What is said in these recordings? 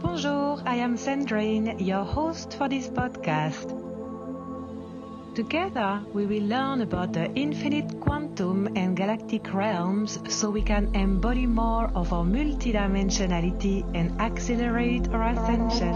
Bonjour, I am Sandrine, your host for this podcast. Together, we will learn about the infinite quantum and galactic realms so we can embody more of our multidimensionality and accelerate our ascension.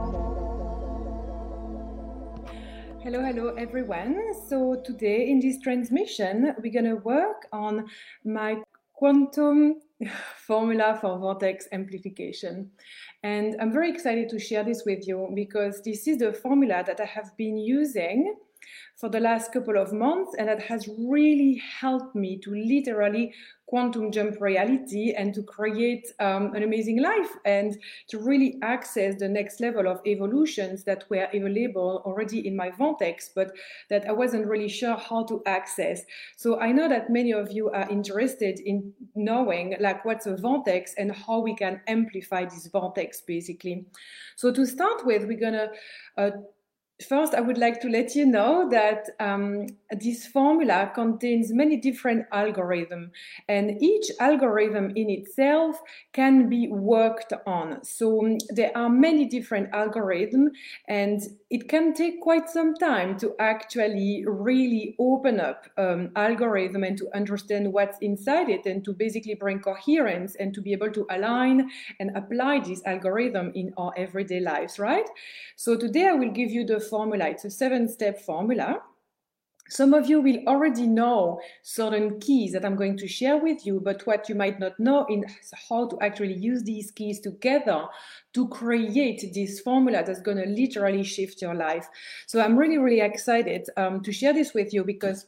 Hello everyone. So today in this transmission, we're going to work on my quantum formula for vortex amplification. And I'm very excited to share this with you because this is the formula that I have been using for the last couple of months, and that has really helped me to literally quantum jump reality and to create an amazing life and to really access the next level of evolutions that were available already in my vortex, but that I wasn't really sure how to access. So I know that many of you are interested in knowing like what's a vortex and how we can amplify this vortex basically. So to start with, we're gonna first, I would like to let you know that this formula contains many different algorithms, and each algorithm in itself can be worked on. So there are many different algorithms, and it can take quite some time to actually really open up algorithm and to understand what's inside it and to basically bring coherence and to be able to align and apply this algorithm in our everyday lives, right? So today I will give you the formula. It's a 7-step formula. Some of you will already know certain keys that I'm going to share with you, but what you might not know is how to actually use these keys together to create this formula that's going to literally shift your life. So I'm really excited to share this with you because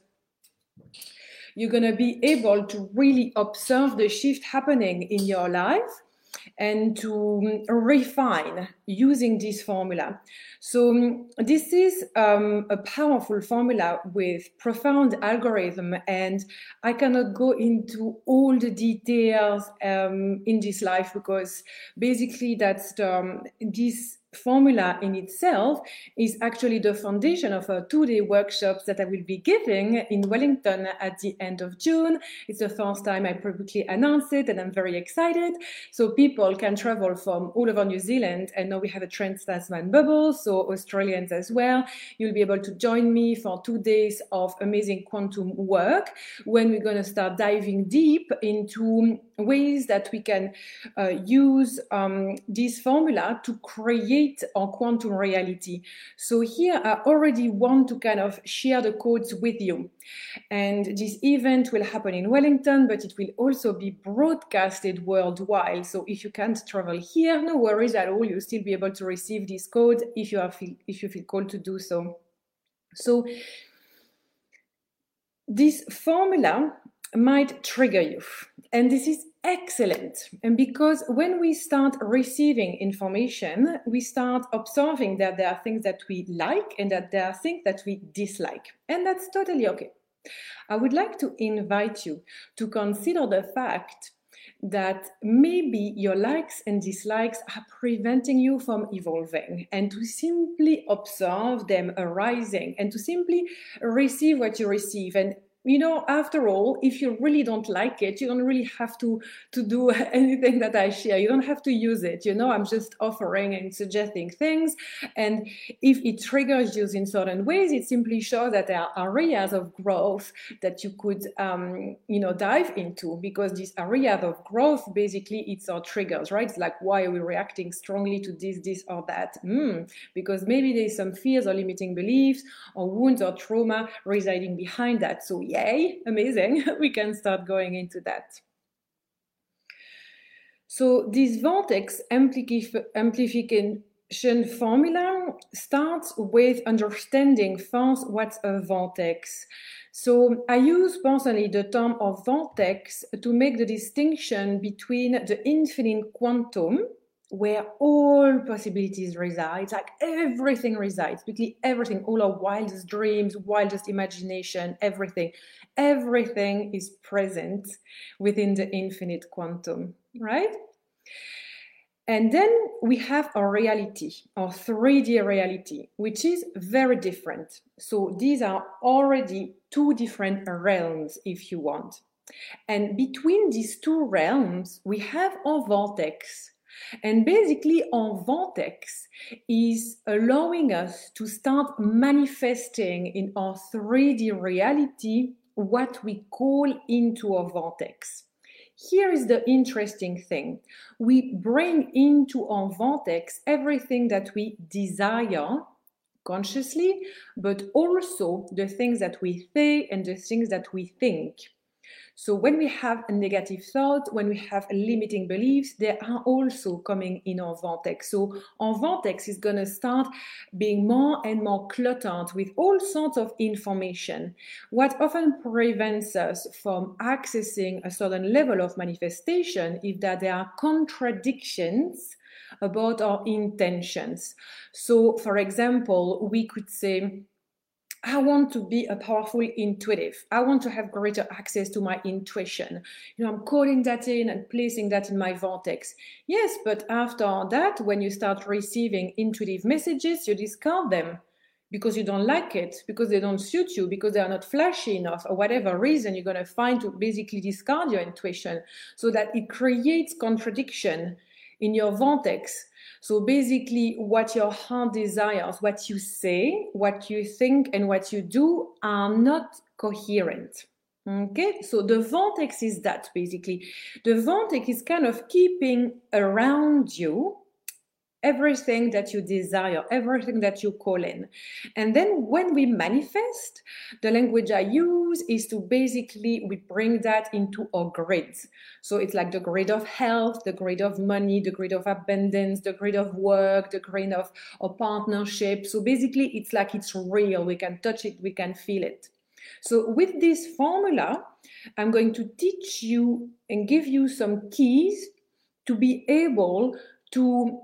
you're going to be able to really observe the shift happening in your life and to refine using this formula. So this is a powerful formula with profound algorithm, and I cannot go into all the details in this life because basically that's this formula in itself is actually the foundation of a 2-day workshops that I will be giving in Wellington at the end of June. It's the first time I publicly announced it, and I'm very excited. So people can travel from all over New Zealand, and now we have a Trans-Tasman bubble, so Australians as well. You'll be able to join me for 2 days of amazing quantum work when we're going to start diving deep into ways that we can use this formula to create our quantum reality. So here I already want to kind of share the codes with you. And this event will happen in Wellington, but it will also be broadcasted worldwide. So if you can't travel here, no worries at all. You'll still be able to receive this code if you feel called to do so. So this formula might trigger you, and this is excellent. And because when we start receiving information, we start observing that there are things that we like and that there are things that we dislike, and that's totally okay. I would like to invite you to consider the fact that maybe your likes and dislikes are preventing you from evolving, and to simply observe them arising and to simply receive what you receive. And you know, after all, if you really don't like it, you don't really have to do anything that I share. You don't have to use it. You know, I'm just offering and suggesting things. And if it triggers you in certain ways, it simply shows that there are areas of growth that you could, dive into, because these areas of growth, basically, it's our triggers, right? It's like, why are we reacting strongly to this or that? Because maybe there's some fears or limiting beliefs or wounds or trauma residing behind that. So yay, amazing. We can start going into that. So this vortex amplification formula starts with understanding first what's a vortex. So I use personally the term of vortex to make the distinction between the infinite quantum, where all possibilities reside, like everything resides, basically everything, all our wildest dreams, wildest imagination, everything is present within the infinite quantum, right? And then we have our reality, our 3D reality, which is very different. So these are already 2 different realms, if you want. And between these 2 realms, we have our vortex. And basically, our vortex is allowing us to start manifesting in our 3D reality what we call into our vortex. Here is the interesting thing. We bring into our vortex everything that we desire consciously, but also the things that we say and the things that we think. So when we have a negative thought, when we have limiting beliefs, they are also coming in our vortex. So our vortex is going to start being more and more cluttered with all sorts of information. What often prevents us from accessing a certain level of manifestation is that there are contradictions about our intentions. So, for example, we could say, I want to be a powerful intuitive. I want to have greater access to my intuition. I'm calling that in and placing that in my vortex. Yes, but after that, when you start receiving intuitive messages, you discard them because you don't like it, because they don't suit you, because they are not flashy enough, or whatever reason you're going to find to basically discard your intuition, so that it creates contradiction in your vortex. So basically, what your heart desires, what you say, what you think, and what you do are not coherent. Okay, so the vortex is that basically. The vortex is kind of keeping around you everything that you desire, everything that you call in. And then when we manifest, the language I use is to basically, we bring that into our grids. So it's like the grid of health, the grid of money, the grid of abundance, the grid of work, the grid of partnership. So basically, it's like it's real. We can touch it, we can feel it. So with this formula, I'm going to teach you and give you some keys to be able to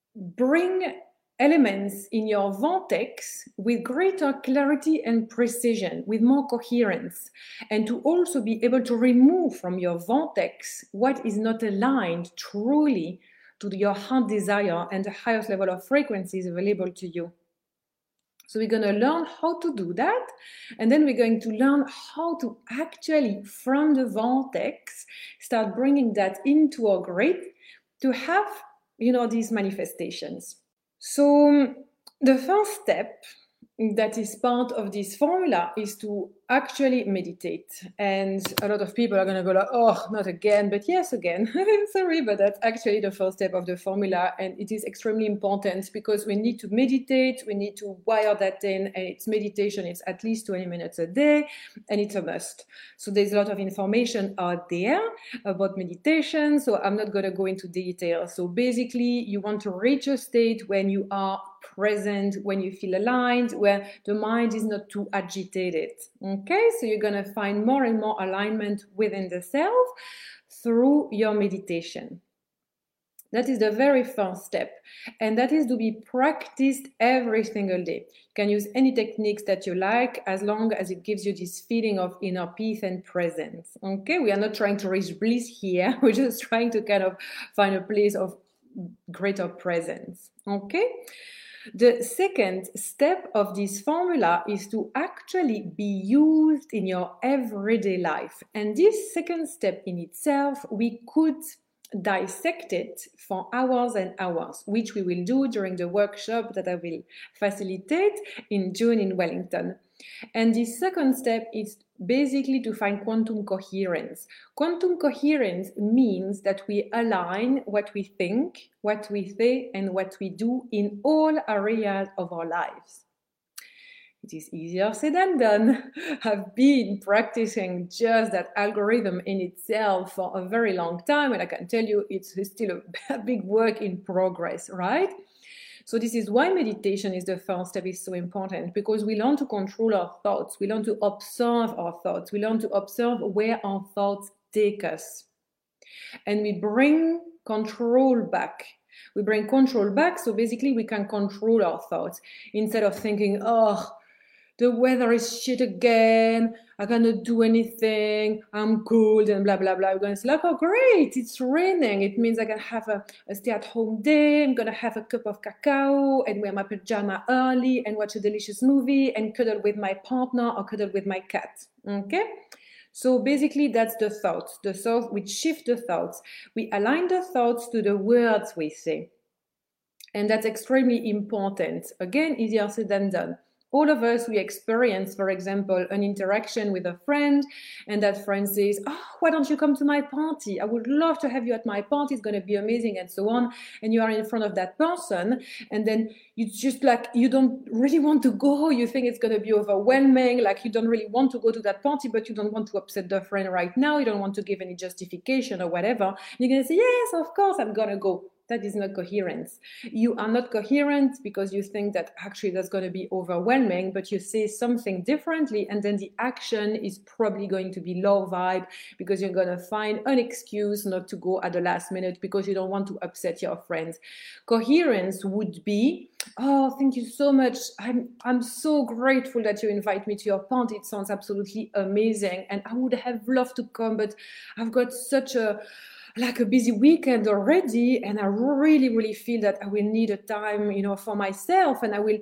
bring elements in your vortex with greater clarity and precision, with more coherence, and to also be able to remove from your vortex what is not aligned truly to your heart desire and the highest level of frequencies available to you. So we're going to learn how to do that, and then we're going to learn how to actually, from the vortex, start bringing that into our grid to have these manifestations. So the first step that is part of this formula is to actually meditate. And a lot of people are going to go like, oh, not again, but yes, again. Sorry, but that's actually the first step of the formula. And it is extremely important because we need to meditate, we need to wire that in, and it's meditation, it's at least 20 minutes a day, and it's a must. So there's a lot of information out there about meditation, so I'm not going to go into detail. So basically, you want to reach a state when you are present, when you feel aligned, where the mind is not too agitated. Okay, so you're going to find more and more alignment within the self through your meditation. That is the very first step, and that is to be practiced every single day. You can use any techniques that you like as long as it gives you this feeling of inner peace and presence. Okay, we are not trying to reach bliss here, we're just trying to kind of find a place of greater presence. Okay. The second step of this formula is to actually be used in your everyday life. And this second step in itself, we could dissect it for hours and hours, which we will do during the workshop that I will facilitate in June in Wellington. And the second step is basically to find quantum coherence. Quantum coherence means that we align what we think, what we say, and what we do in all areas of our lives. It is easier said than done. I've been practicing just that algorithm in itself for a very long time, and I can tell you it's still a big work in progress, right? So this is why meditation is the first step, is so important, because we learn to control our thoughts. We learn to observe our thoughts. We learn to observe where our thoughts take us. And we bring control back. We bring control back, so basically we can control our thoughts. Instead of thinking, oh, the weather is shit again, I cannot do anything, I'm cold, and blah, blah, blah. We're going to say, like, oh, great, it's raining. It means I can have a stay-at-home day. I'm going to have a cup of cacao and wear my pajama early and watch a delicious movie and cuddle with my partner or cuddle with my cat. Okay? So basically, that's the thoughts. The thoughts, we shift the thoughts. We align the thoughts to the words we say. And that's extremely important. Again, easier said than done. All of us, we experience, for example, an interaction with a friend, and that friend says, "Oh, why don't you come to my party? I would love to have you at my party. It's going to be amazing," and so on. And you are in front of that person, and then you just like, you don't really want to go. You think it's going to be overwhelming. Like, you don't really want to go to that party, but you don't want to upset the friend right now. You don't want to give any justification or whatever. And you're going to say, "Yes, of course, I'm going to go." That is not coherence. You are not coherent because you think that actually that's going to be overwhelming, but you say something differently, and then the action is probably going to be low vibe because you're going to find an excuse not to go at the last minute because you don't want to upset your friends. Coherence would be, "Oh, thank you so much. I'm so grateful that you invite me to your party. It sounds absolutely amazing. And I would have loved to come, but I've got such a busy weekend already, and I really, really feel that I will need a time, for myself, and I will,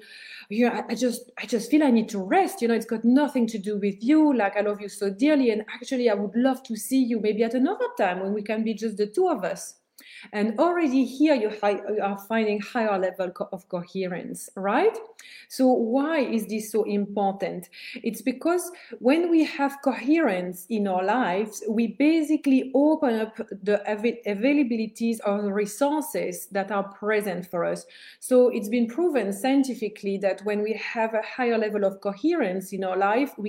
I just feel I need to rest. It's got nothing to do with you. Like, I love you so dearly, and actually I would love to see you maybe at another time when we can be just the two of us." And already here you are finding higher level of coherence, right? So why is this so important? It's because when we have coherence in our lives, we basically open up the availabilities of the resources that are present for us. So it's been proven scientifically that when we have a higher level of coherence in our life, we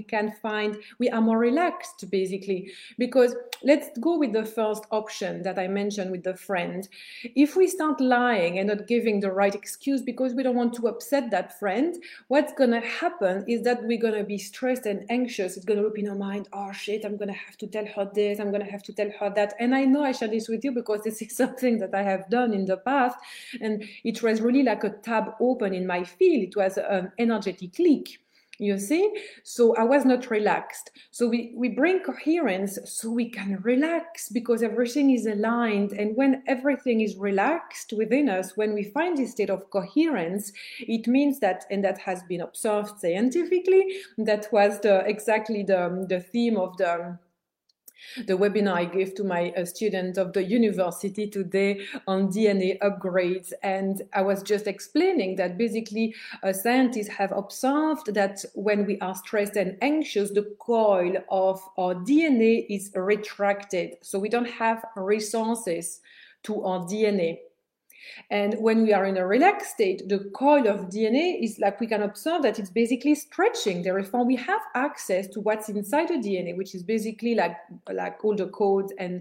are more relaxed, basically. Because let's go with the first option that I mentioned with the friend. If we start lying and not giving the right excuse because we don't want to upset that friend, what's going to happen is that we're going to be stressed and anxious. It's going to loop in our mind, "Oh shit, I'm going to have to tell her this, I'm going to have to tell her that." And I know I share this with you because this is something that I have done in the past, and it was really like a tab open in my field. It was an energetic leak. You see? So I was not relaxed. So we bring coherence so we can relax because everything is aligned. And when everything is relaxed within us, when we find this state of coherence, it means that, and that has been observed scientifically, that was exactly the theme of the webinar I gave to my student of the university today on DNA upgrades. And I was just explaining that basically scientists have observed that when we are stressed and anxious, the coil of our DNA is retracted. So we don't have resources to our DNA. And when we are in a relaxed state, the coil of DNA is like, we can observe that it's basically stretching. Therefore, we have access to what's inside the DNA, which is basically like all the codes and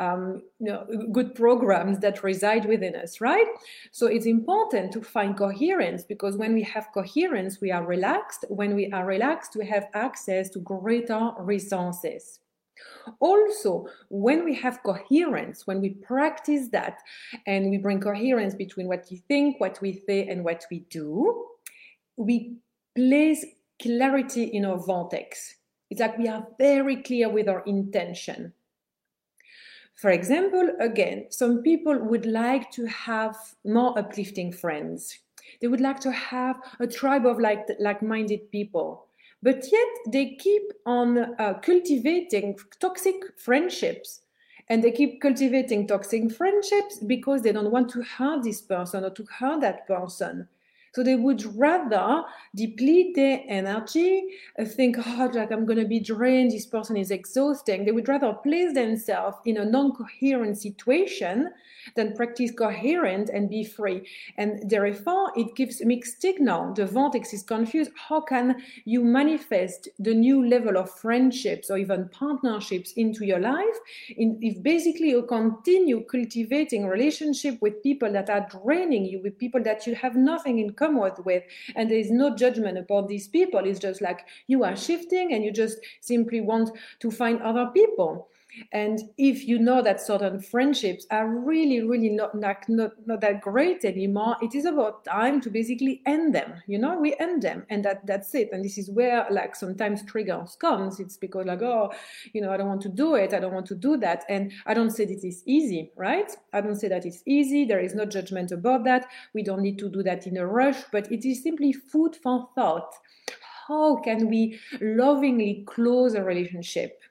good programs that reside within us, right? So it's important to find coherence, because when we have coherence, we are relaxed. When we are relaxed, we have access to greater resources. Also, when we have coherence, when we practice that and we bring coherence between what we think, what we say, and what we do, we place clarity in our vortex. It's like we are very clear with our intention. For example, again, some people would like to have more uplifting friends. They would like to have a tribe of like-minded people. But yet they keep on cultivating toxic friendships. And they keep cultivating toxic friendships because they don't want to hurt this person or to hurt that person. So they would rather deplete their energy, think, "Oh, like I'm going to be drained, this person is exhausting." They would rather place themselves in a non-coherent situation than practice coherent and be free. And therefore, it gives a mixed signal. The vortex is confused. How can you manifest the new level of friendships or even partnerships into your life if basically you continue cultivating relationship with people that are draining you, with people that you have nothing in common with, and there is no judgment about these people? It's just like you are shifting and you just simply want to find other people. And if you know that certain friendships are really, really not that great anymore, it is about time to basically end them. We end them, and that's it. And this is where like sometimes triggers comes. It's because like, "Oh, I don't want to do it. I don't want to do that." And I don't say that it's easy, right? I don't say that it's easy. There is no judgment about that. We don't need to do that in a rush, but it is simply food for thought. How can we lovingly close a relationship?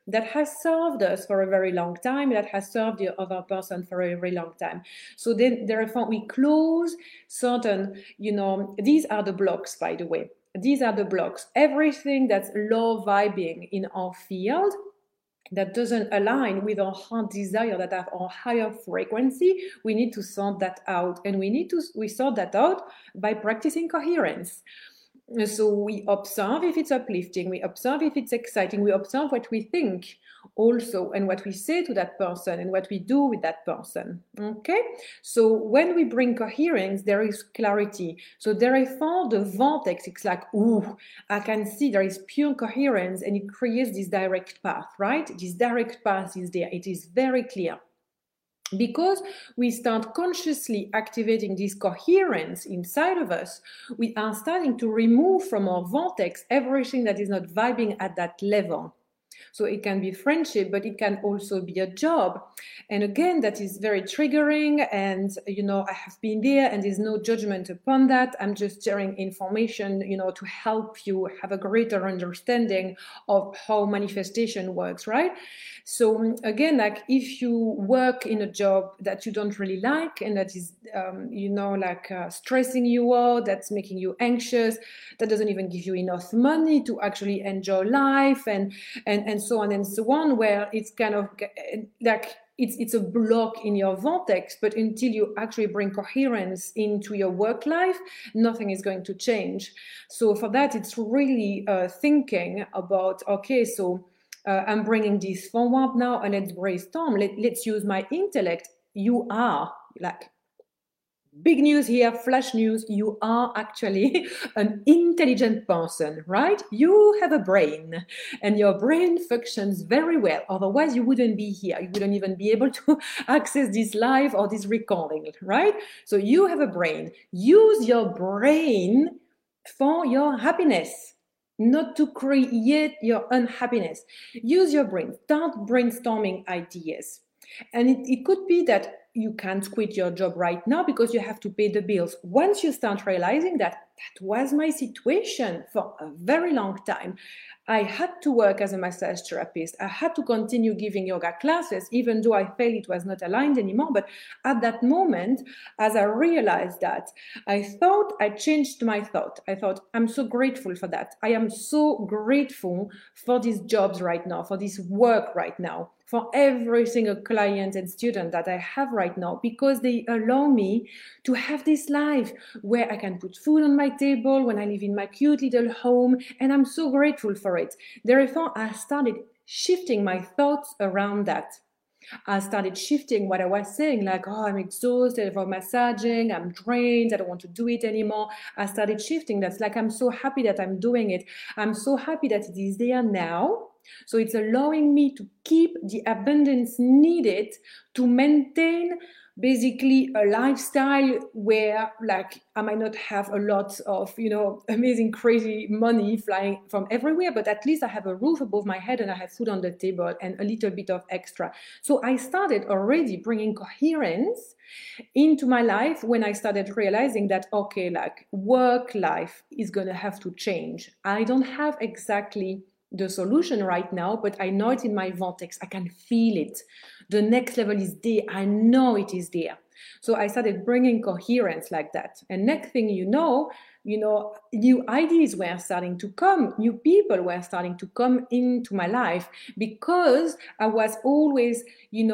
that has served us for a very long time, that has served the other person for a very long time. So then therefore we close certain, these are the blocks, by the way. These are the blocks. Everything that's low vibing in our field that doesn't align with our heart desire, that have our higher frequency, we need to sort that out. And we sort that out by practicing coherence. So we observe if it's uplifting, we observe if it's exciting, we observe what we think also, and what we say to that person, and what we do with that person. Okay, so when we bring coherence, there is clarity. So therefore the vortex, it's like, ooh, I can see there is pure coherence, and it creates this direct path, right? This direct path is there, it is very clear. Because we start consciously activating this coherence inside of us, we are starting to remove from our vortex everything that is not vibing at that level. So it can be friendship, but it can also be a job. And again, that is very triggering. And, I have been there, and there's no judgment upon that. I'm just sharing information, to help you have a greater understanding of how manifestation works, right? So again, like if you work in a job that you don't really like, and that is, stressing you out, that's making you anxious, that doesn't even give you enough money to actually enjoy life, and so on and so on, where it's kind of like it's a block in your vortex. But until you actually bring coherence into your work life, nothing is going to change. So for that, it's really thinking about, okay, so I'm bringing this forward now, and let's brainstorm. Let's use my intellect. You are like, big news here, flash news, you are actually an intelligent person, right? You have a brain, and your brain functions very well. Otherwise, you wouldn't be here. You wouldn't even be able to access this live or this recording, right? So you have a brain. Use your brain for your happiness, not to create your unhappiness. Use your brain. Start brainstorming ideas. And it could be that you can't quit your job right now because you have to pay the bills. Once you start realizing that was my situation for a very long time, I had to work as a massage therapist. I had to continue giving yoga classes, even though I felt it was not aligned anymore. But at that moment, as I realized that, I changed my thought. I thought, I'm so grateful for that. I am so grateful for these jobs right now, for this work right now, for every single client and student that I have right now, because they allow me to have this life where I can put food on my table, when I live in my cute little home, and I'm so grateful for it. Therefore, I started shifting my thoughts around that. I started shifting what I was saying, like, oh, I'm exhausted for massaging, I'm drained, I don't want to do it anymore. I started shifting. That's like, I'm so happy that I'm doing it. I'm so happy that it is there now. So it's allowing me to keep the abundance needed to maintain basically a lifestyle where, like, I might not have a lot of, amazing, crazy money flying from everywhere, but at least I have a roof above my head and I have food on the table and a little bit of extra. So I started already bringing coherence into my life when I started realizing that, okay, like, work life is going to have to change. I don't have exactly the solution right now, but I know it in my vortex. I can feel it. The next level is there. I know it is there. So I started bringing coherence like that. And next thing you know, new ideas were starting to come. New people were starting to come into my life because I was always,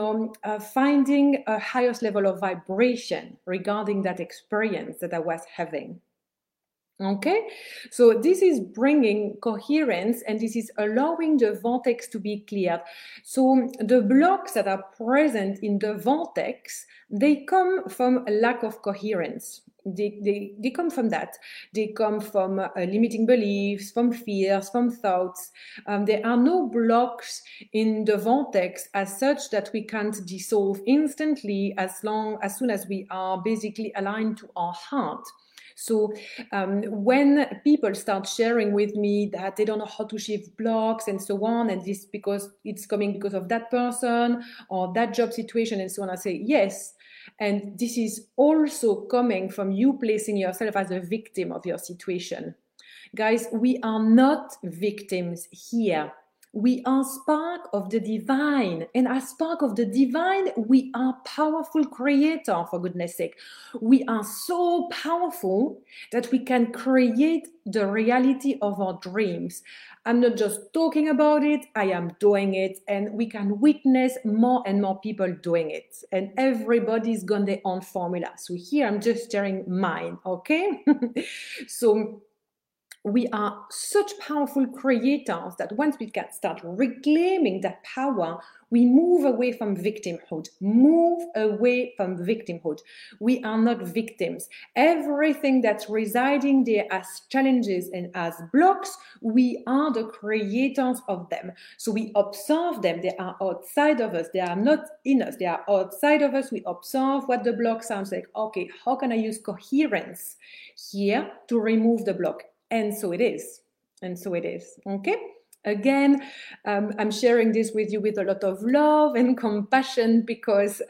finding a highest level of vibration regarding that experience that I was having. Okay, so this is bringing coherence, and this is allowing the vortex to be cleared. So the blocks that are present in the vortex, they come from a lack of coherence. They come from that. They come from limiting beliefs, from fears, from thoughts. There are no blocks in the vortex as such that we can't dissolve instantly as soon as we are basically aligned to our heart. So when people start sharing with me that they don't know how to shift blocks and so on, and this because it's coming because of that person or that job situation and so on, I say yes. And this is also coming from you placing yourself as a victim of your situation. Guys, we are not victims here. We are spark of the divine, and as spark of the divine, we are powerful creator, for goodness sake. We are so powerful that we can create the reality of our dreams. I'm not just talking about it, I am doing it, and we can witness more and more people doing it. And everybody's got their own formula. So here I'm just sharing mine, okay? So we are such powerful creators that once we can start reclaiming that power, we move away from victimhood. Move away from victimhood. We are not victims. Everything that's residing there as challenges and as blocks, we are the creators of them. So we observe them. They are outside of us. They are not in us. They are outside of us. We observe what the block sounds like. Okay, how can I use coherence here to remove the block? And so it is. And so it is. Okay? Again, I'm sharing this with you with a lot of love and compassion because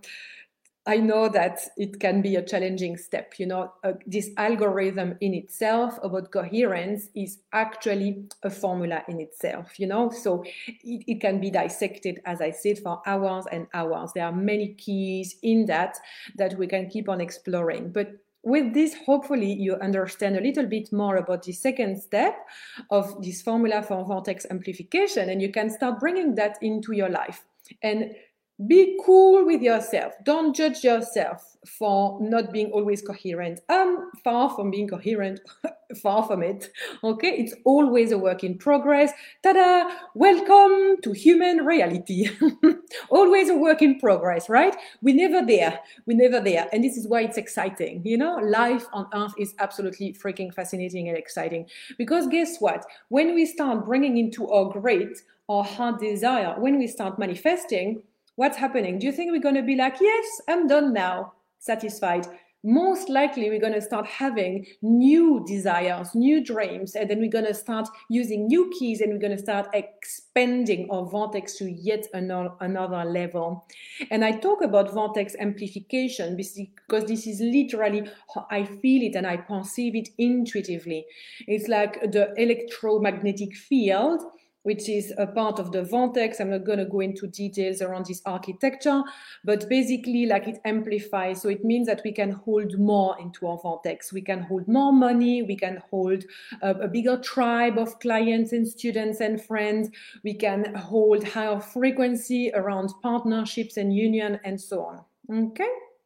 I know that it can be a challenging step. You know, this algorithm in itself about coherence is actually a formula in itself, you know, so it can be dissected, as I said, for hours and hours. There are many keys in that we can keep on exploring. But with this, hopefully you understand a little bit more about the second step of this formula for vortex amplification, and you can start bringing that into your life. And be cool with yourself. Don't judge yourself for not being always coherent. I'm far from being coherent, far from it. Okay, it's always a work in progress. Ta-da! Welcome to human reality. Always a work in progress, right? We're never there. We're never there. And this is why it's exciting. You know, life on Earth is absolutely freaking fascinating and exciting. Because guess what? When we start bringing into our great, our heart desire, when we start manifesting, what's happening? Do you think we're going to be like, yes, I'm done now, satisfied? Most likely we're going to start having new desires, new dreams, and then we're going to start using new keys, and we're going to start expanding our vortex to yet another level. And I talk about vortex amplification because this is literally how I feel it and I perceive it intuitively. It's like the electromagnetic field, which is a part of the vortex. I'm not going to go into details around this architecture, but basically like it amplifies. So it means that we can hold more into our vortex. We can hold more money. We can hold a bigger tribe of clients and students and friends. We can hold higher frequency around partnerships and union and so on. Okay?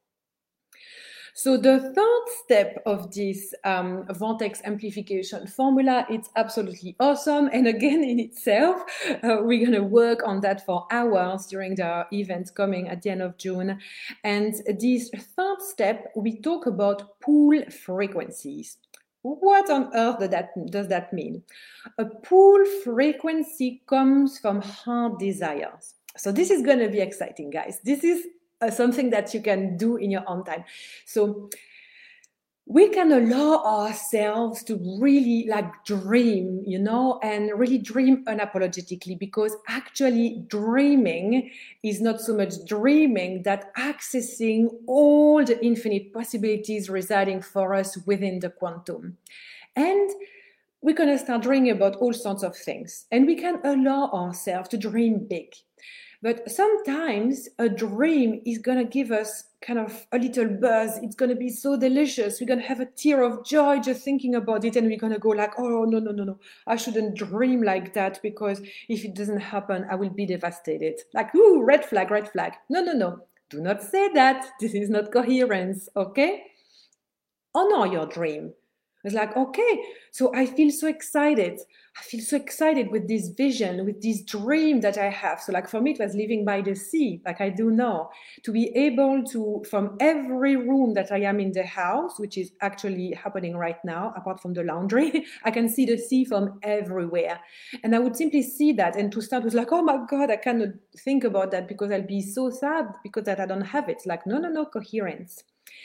So the third step of this vortex amplification formula, it's absolutely awesome. And again, in itself, we're going to work on that for hours during the event coming at the end of June. And this third step, we talk about pool frequencies. What on earth does that mean? A pool frequency comes from heart desires. So this is going to be exciting, guys. This is something that you can do in your own time. So we can allow ourselves to really like dream, you know, and really dream unapologetically, because actually dreaming is not so much dreaming that accessing all the infinite possibilities residing for us within the quantum. And we're going to start dreaming about all sorts of things, and we can allow ourselves to dream big. But sometimes a dream is going to give us kind of a little buzz. It's going to be so delicious. We're going to have a tear of joy just thinking about it. And we're going to go like, oh, no. I shouldn't dream like that, because if it doesn't happen, I will be devastated. Like, ooh, red flag. No. Do not say that. This is not coherence, okay? Honor your dream. It's like, okay, so I feel so excited. I feel so excited with this vision, with this dream that I have. So like for me, it was living by the sea, like I do now, to be able to, from every room that I am in the house, which is actually happening right now, apart from the laundry, I can see the sea from everywhere. And I would simply see that, and to start with like, oh my God, I cannot think about that because I'll be so sad because that I don't have it. Like, no, coherence.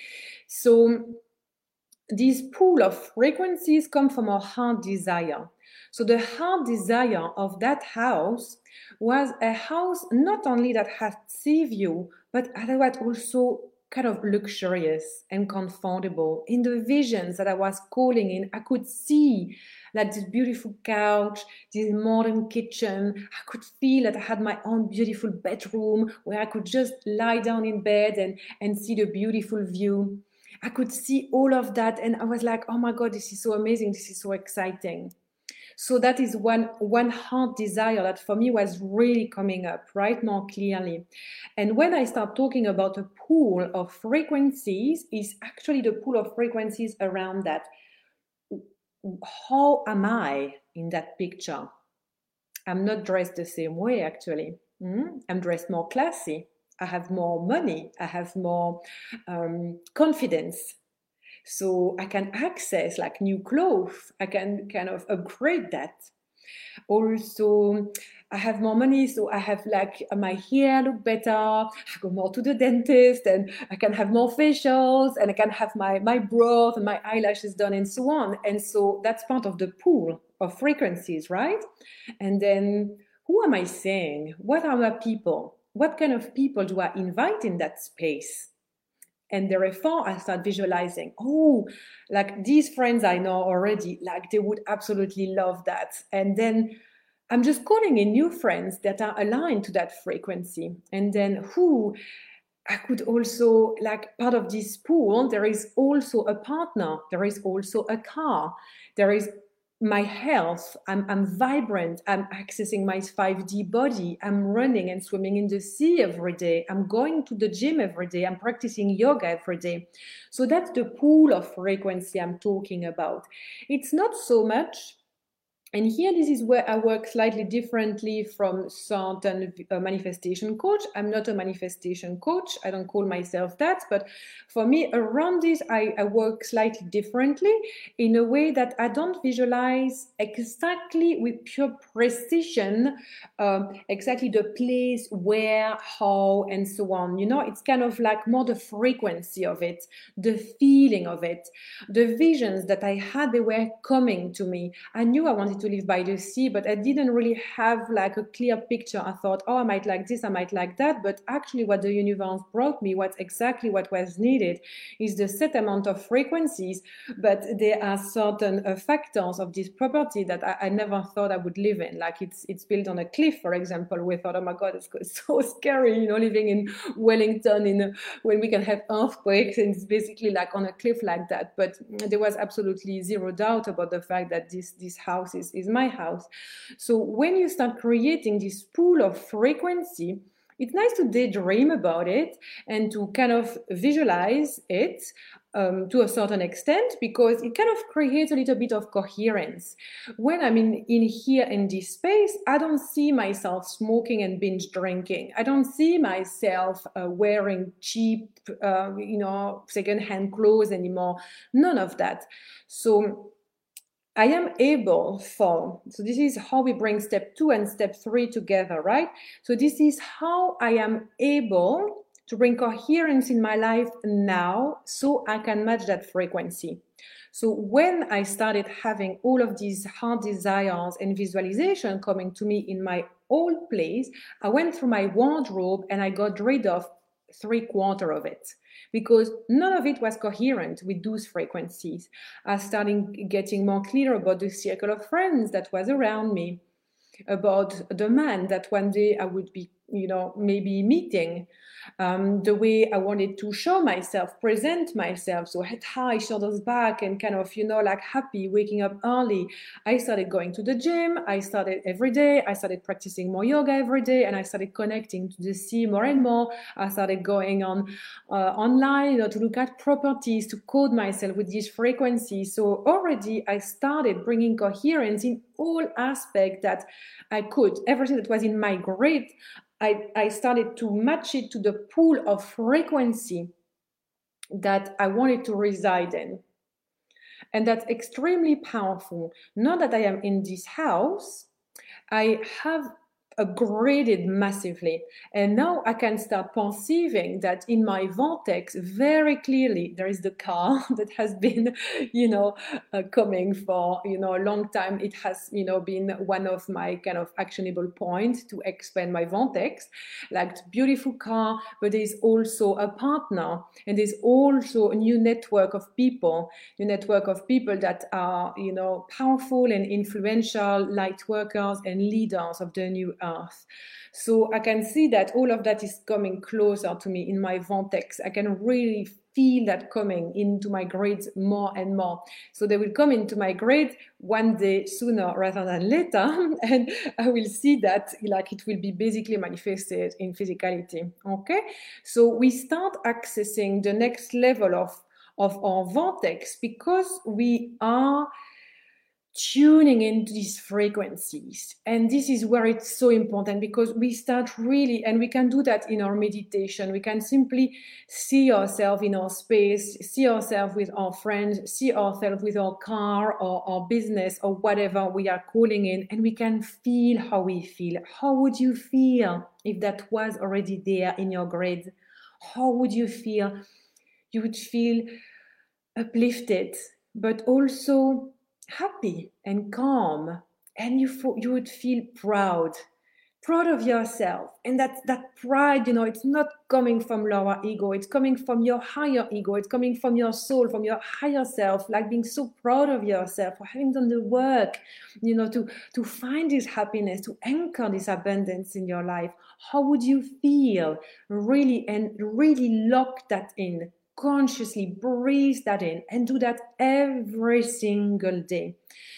So these pool of frequencies come from our heart desire. So the heart desire of that house was a house not only that had sea view, but that also kind of luxurious and comfortable. In the visions that I was calling in, I could see like this beautiful couch, this modern kitchen. I could feel that I had my own beautiful bedroom where I could just lie down in bed and see the beautiful view. I could see all of that, and I was like, oh my God, this is so amazing, this is so exciting. So that is one heart desire that for me was really coming up, right, more clearly. And when I start talking about a pool of frequencies, is actually the pool of frequencies around that. How am I in that picture? I'm not dressed the same way, actually. I'm dressed more classy. I have more money. I have more confidence. So I can access like new clothes. I can kind of upgrade that. Also, I have more money, so I have like my hair look better. I go more to the dentist, and I can have more facials, and I can have my brows and my eyelashes done, and so on. And so that's part of the pool of frequencies, right? And then who am I saying? What are the people? What kind of people do I invite in that space? And therefore, I start visualizing, oh, like these friends I know already, like they would absolutely love that. And then I'm just calling in new friends that are aligned to that frequency. And then who I could also, like part of this pool, there is also a partner, there is also a car, there is my health. I'm vibrant. I'm accessing my 5D body. I'm running and swimming in the sea every day. I'm going to the gym every day. I'm practicing yoga every day. So that's the pool of frequency I'm talking about. It's not so much. And here, this is where I work slightly differently from certain manifestation coach. I'm not a manifestation coach. I don't call myself that. But for me, around this, I work slightly differently in a way that I don't visualize exactly with pure precision, exactly the place, where, how, and so on. You know, it's kind of like more the frequency of it, the feeling of it, the visions that I had, they were coming to me. I knew I wanted to live by the sea, but I didn't really have like a clear picture. I thought, oh, I might like this, I might like that. But actually what the universe brought me, what was needed, is the set amount of frequencies. But there are certain factors of this property that I never thought I would live in. Like it's built on a cliff, for example. We thought, oh my God, it's so scary, you know, living in Wellington when we can have earthquakes, and it's basically like on a cliff like that. But there was absolutely zero doubt about the fact that this house is my house. So when you start creating this pool of frequency, it's nice to daydream about it and to kind of visualize it to a certain extent, because it kind of creates a little bit of coherence. When I'm in here in this space, I don't see myself smoking and binge drinking. I don't see myself wearing cheap, secondhand clothes anymore. None of that. So I am able so this is how we bring step 2 and step 3 together, right? So this is how I am able to bring coherence in my life now, so I can match that frequency. So when I started having all of these heart desires and visualization coming to me in my old place, I went through my wardrobe and I got rid of 3/4 of it, because none of it was coherent with those frequencies. I started getting more clear about the circle of friends that was around me, about the man that one day I would be, maybe meeting, the way I wanted to show myself, present myself. So head high, shoulders back, and kind of, like happy, waking up early. I started going to the gym. I started every day. I started practicing more yoga every day, and I started connecting to the sea more and more. I started going on online, to look at properties, to code myself with these frequencies. So already I started bringing coherence in all aspects that I could. Everything that was in my grid, I started to match it to the pool of frequency that I wanted to reside in. And that's extremely powerful. Now that I am in this house, I have upgraded massively. And now I can start perceiving that in my vortex very clearly there is the car that has been, coming for, a long time. It has, been one of my kind of actionable points to expand my vortex, like beautiful car, but there's also a partner, and there's also a new network of people that are, powerful and influential light workers and leaders of the new earth. So I can see that all of that is coming closer to me in my vortex. I can really feel that coming into my grids more and more. So they will come into my grid one day sooner rather than later, and I will see that like it will be basically manifested in physicality. Okay, so we start accessing the next level of our vortex because we are tuning into these frequencies. And this is where it's so important, because we start really, and we can do that in our meditation. We can simply see ourselves in our space, see ourselves with our friends, see ourselves with our car or our business or whatever we are calling in, and we can feel how we feel. How would you feel if that was already there in your grid? How would you feel? You would feel uplifted, but also happy and calm, and you would feel proud of yourself. And that pride, it's not coming from lower ego, it's coming from your higher ego, it's coming from your soul, from your higher self, like being so proud of yourself for having done the work, to find this happiness, to anchor this abundance in your life. How would you feel really, and really lock that in? Consciously breathe that in and do that every single day.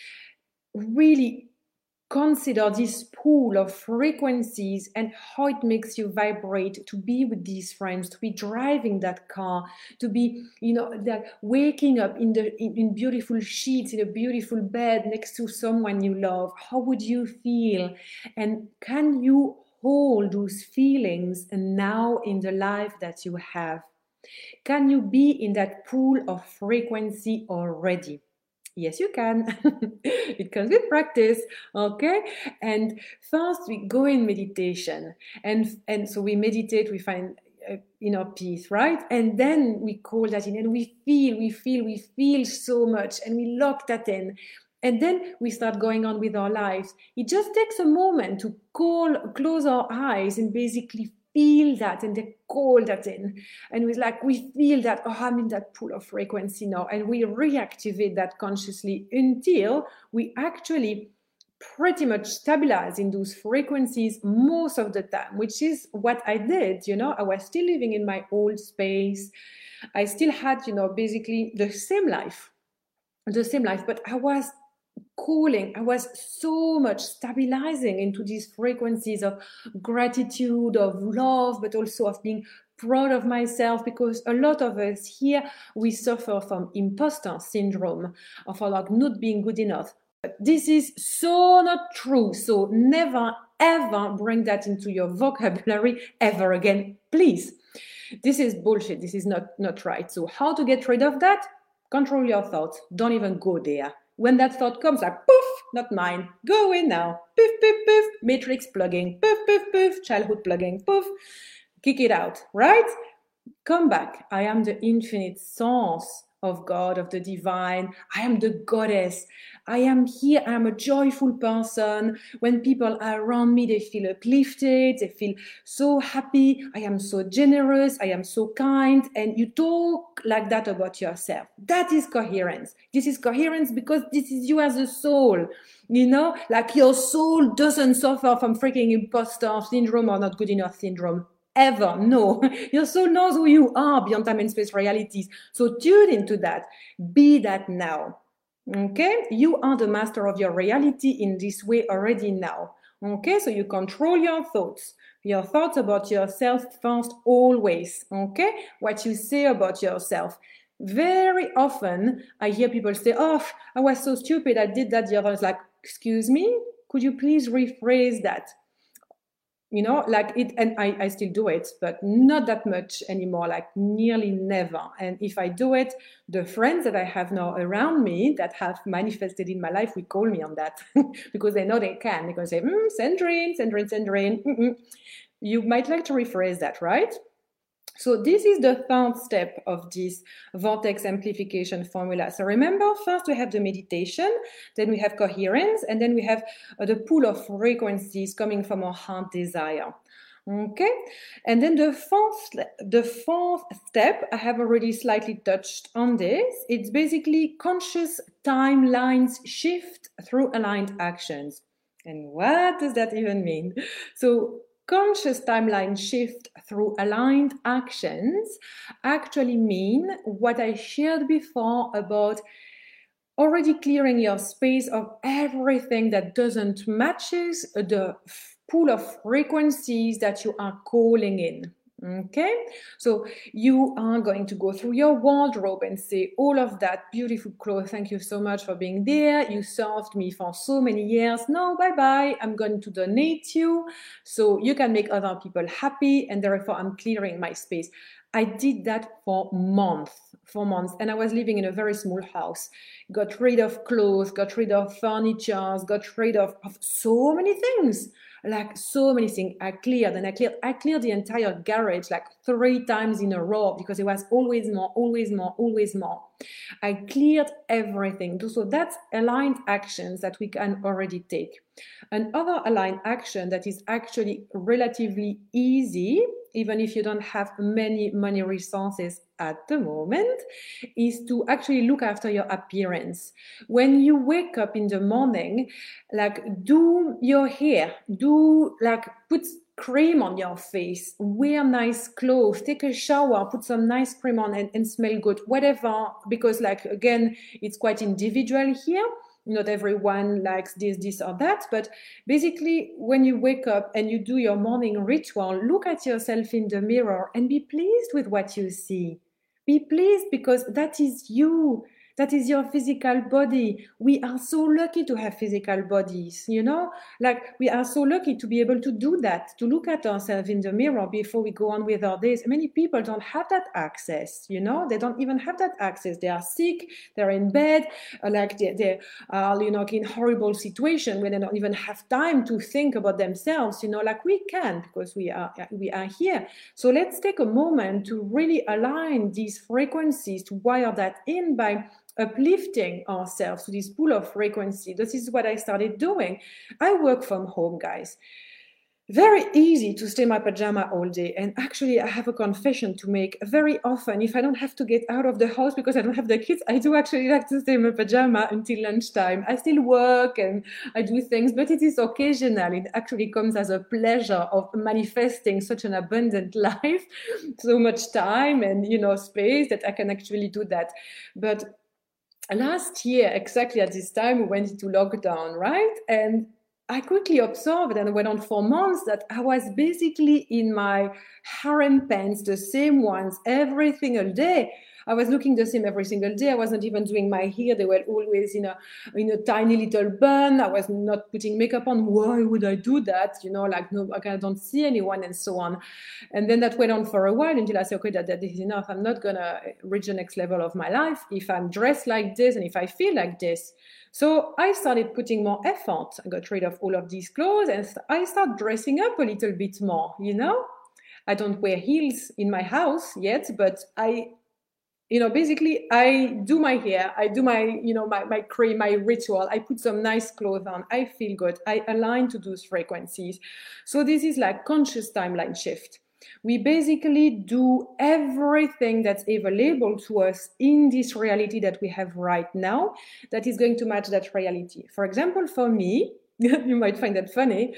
Really consider this pool of frequencies and how it makes you vibrate, to be with these friends, to be driving that car, to be, like waking up in beautiful sheets, in a beautiful bed next to someone you love. How would you feel? And can you hold those feelings now in the life that you have? Can you be in that pool of frequency already? Yes, you can. It comes with practice, okay? And first we go in meditation, and so we meditate, we find inner peace, right? And then we call that in, and we feel so much, and we lock that in. And then we start going on with our lives. It just takes a moment to close our eyes and basically feel that, and they call that in, and we feel that, oh, I'm in that pool of frequency now, and we reactivate that consciously until we actually pretty much stabilize in those frequencies most of the time, which is what I did. I was still living in my old space. I still had, basically the same life, but I was so much stabilizing into these frequencies of gratitude, of love, but also of being proud of myself, because a lot of us here, we suffer from imposter syndrome, of like not being good enough. But this is so not true. So never ever bring that into your vocabulary ever again, please. This is bullshit. This is not right. So how to get rid of that? Control your thoughts. Don't even go there. When that thought comes, like, poof, not mine, go away now, poof, poof, poof, matrix plugging, poof, poof, poof, childhood plugging, poof, kick it out, right? Come back. I am the infinite source of God, of the divine. I am the goddess. I am here. I am a joyful person. When people are around me, they feel uplifted. They feel so happy. I am so generous. I am so kind. And you talk like that about yourself. That is coherence. This is coherence because this is you as a soul. Like your soul doesn't suffer from freaking imposter syndrome or not good enough syndrome. Ever. No. Your soul knows who you are beyond time and space realities. So tune into that. Be that now. Okay? You are the master of your reality in this way already now. Okay? So you control your thoughts. Your thoughts about yourself first, always. Okay? What you say about yourself. Very often, I hear people say, oh, I was so stupid, I did that the other. It's like, excuse me? Could you please rephrase that? you know, like it, and I still do it, but not that much anymore, like nearly never. And if I do it, the friends that I have now around me that have manifested in my life will call me on that because they know they can. They're going to say, Sandrine, Sandrine, Sandrine. You might like to rephrase that, right? So this is the third step of this vortex amplification formula. So remember, first we have the meditation, then we have coherence, and then we have the pool of frequencies coming from our heart desire. Okay, and then the fourth step, I have already slightly touched on this. It's basically conscious timelines shift through aligned actions. And what does that even mean? So conscious timeline shift through aligned actions actually mean what I shared before about already clearing your space of everything that doesn't matches the pool of frequencies that you are calling in. Okay, so you are going to go through your wardrobe and say, all of that beautiful clothes, thank you so much for being there. You served me for so many years. Now, bye-bye. I'm going to donate you so you can make other people happy, and therefore I'm clearing my space. I did that for months, and I was living in a very small house. Got rid of clothes, got rid of furniture, got rid of so many things. Like so many things I cleared, and I cleared the entire garage like 3 times in a row because it was always more, always more, always more. I cleared everything. So that's aligned actions that we can already take. Another aligned action that is actually relatively easy, even if you don't have many money resources at the moment, is to actually look after your appearance. When you wake up in the morning, like do your hair, put cream on your face, wear nice clothes, take a shower, put some nice cream on and smell good, whatever, because like, again, it's quite individual here. Not everyone likes this or that, but basically when you wake up and you do your morning ritual, look at yourself in the mirror and be pleased with what you see. Be pleased because that is you. That is your physical body. We are so lucky to have physical bodies, you know? Like we are so lucky to be able to do that, to look at ourselves in the mirror before we go on with our days. Many people don't have that access, you know? They don't even have that access. They are sick, they're in bed, they are, you know, in horrible situation where they don't even have time to think about themselves, you know, like we can because we are here. So let's take a moment to really align these frequencies, to wire that in by uplifting ourselves to this pool of frequency. This is what I started doing. I work from home, guys. Very easy to stay in my pajama all day. And actually, I have a confession to make. Very often, if I don't have to get out of the house because I don't have the kids, I do actually like to stay in my pajama until lunchtime. I still work and I do things, but it is occasional. It actually comes as a pleasure of manifesting such an abundant life, so much time and, you know, space that I can actually do that. But last year, exactly at this time, we went into lockdown, right? And I quickly observed, and went on for months, that I was basically in my harem pants, the same ones, every single day. I was looking the same every single day. I wasn't even doing my hair. They were always in a tiny little bun. I was not putting makeup on. Why would I do that? You know, like, no, I don't see anyone and so on. And then that went on for a while until I said, okay, that is enough. I'm not going to reach the next level of my life if I'm dressed like this and if I feel like this. So I started putting more effort. I got rid of all of these clothes and I started dressing up a little bit more, you know. I don't wear heels in my house yet, but basically I do my hair, I do my, my cream, my ritual, I put some nice clothes on, I feel good, I align to those frequencies. So this is like conscious timeline shift. We basically do everything that's available to us in this reality that we have right now that is going to match that reality. For example, for me, you might find that funny.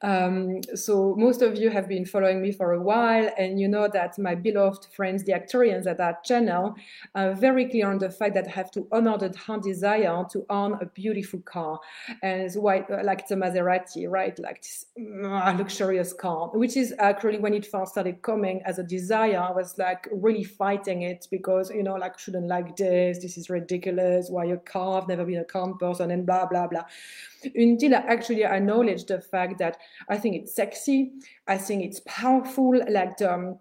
So most of you have been following me for a while, and you know that my beloved friends, the Acturians at that channel, are very clear on the fact that I have to honor the heart desire to own a beautiful car. And it's white, like it's a Maserati, right? Like this luxurious car, which is actually when it first started coming as a desire, I was like really fighting it because, like, shouldn't like this is ridiculous. Why a car? I've never been a car person and blah, blah, blah. Until actually acknowledge the fact that I think it's sexy. I think it's powerful, like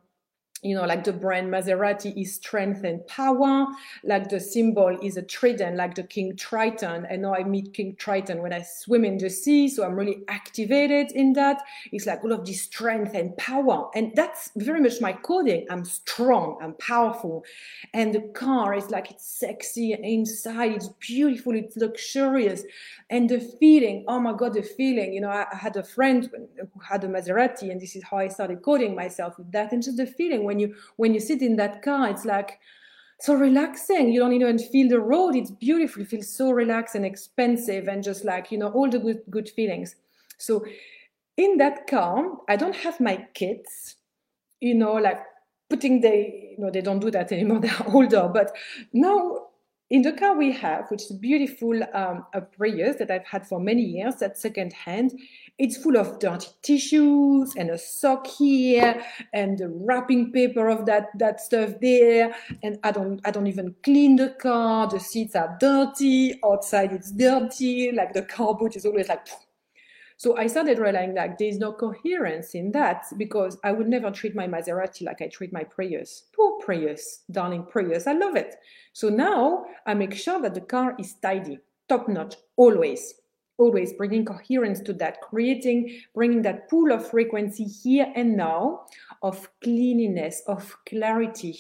like the brand Maserati is strength and power, like the symbol is a trident, like the King Triton. And now I meet King Triton when I swim in the sea, so I'm really activated in that. It's like all of this strength and power. And that's very much my coding. I'm strong, I'm powerful. And the car is like, it's sexy inside, it's beautiful, it's luxurious. And the feeling, oh my God, the feeling, I had a friend who had a Maserati, and this is how I started coding myself with that. And just the feeling when you sit in that car, it's like so relaxing. You don't even feel the road. It's beautiful. You feel so relaxed and expensive and just like, all the good feelings. So in that car, I don't have my kids, like putting they don't do that anymore. They're older. But now in the car we have, which is a beautiful a Prius that I've had for many years, that's second hand. It's full of dirty tissues and a sock here and the wrapping paper of that stuff there. And I don't even clean the car. The seats are dirty. Outside it's dirty. Like the car boot is always like. So I started realizing like there's no coherence in that, because I would never treat my Maserati like I treat my Prius. Poor Prius, darling Prius, I love it. So now I make sure that the car is tidy, top notch, always bringing coherence to that, bringing that pool of frequency here and now of cleanliness, of clarity,